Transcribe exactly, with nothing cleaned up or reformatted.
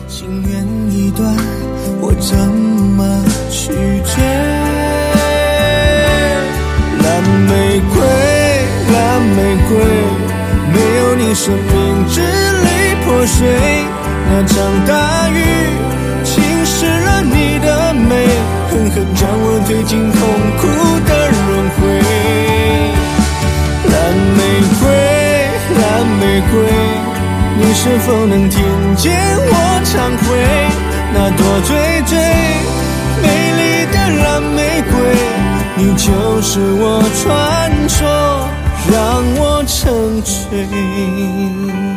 情缘一段，我怎么拒绝？蓝玫瑰，蓝玫瑰，没有你生命支离破碎。那场大雨侵蚀了你的美，狠狠将我推进痛苦的轮回。蓝玫瑰，蓝玫瑰，你是否能听见我忏悔？那朵最最美丽的蓝玫瑰，你就是我传说，让我沉醉。